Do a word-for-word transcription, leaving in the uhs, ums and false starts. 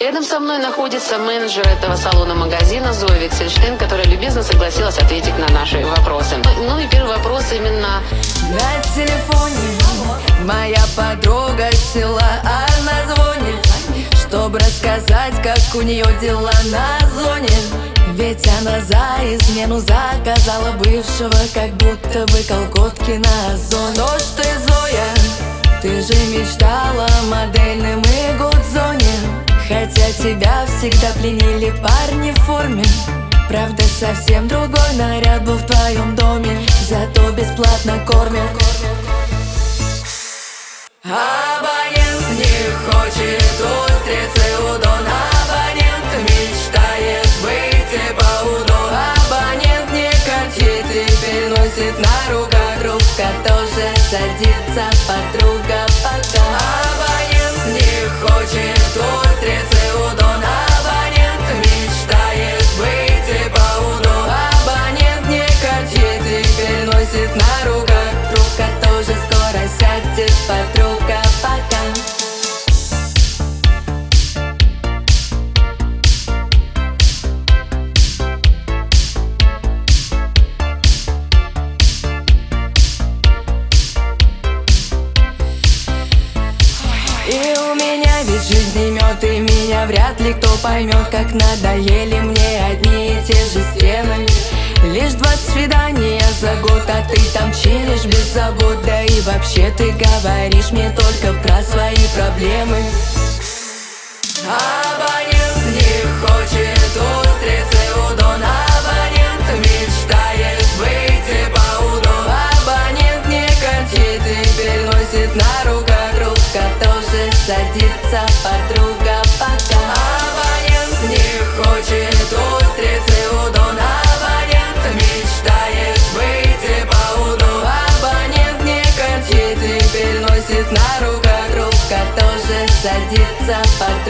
Рядом со мной находится менеджер этого салона-магазина Зоя Виксельштейн, которая любезно согласилась ответить на наши вопросы. Ну и первый вопрос именно... На телефоне моя подруга села, она звонит, чтобы рассказать, как у нее дела на зоне. Ведь она за измену заказала бывшего, как будто бы колготки на озон. Ну что, Зоя, ты же мечтала о модельном и гудзоне, хотя тебя всегда пленили парни в форме. Правда, совсем другой наряд был в твоем доме, зато бесплатно кормят. Абонент не хочет устрицы удон, абонент мечтает выйти по удон. Абонент не Cartier теперь носит на руках, трубка тоже садится, подруга пока. Абонент не хочет устрицы удон, абонент мечтает выйти по удон. Абонент не Cartier теперь носит на руках, трубка тоже скоро сядет, подруга пока. И у меня ведь жизнь мед, и меня вряд ли кто поймет, как надоели мне одни и те же стены. Лишь два свидания за год, а ты там чилишь без забот. Да и вообще ты говоришь мне только про свои проблемы. Абонент не хочет устрицы удон, абонент мечтает выйти по удон. Абонент не Cartier теперь носит на руках, трубка тоже садится, подруга пока. Абонент не хочет устрицы удон, абонент мечтает выйти по удон. Абонент не Cartier теперь носит на руках, трубка тоже садится, подруга.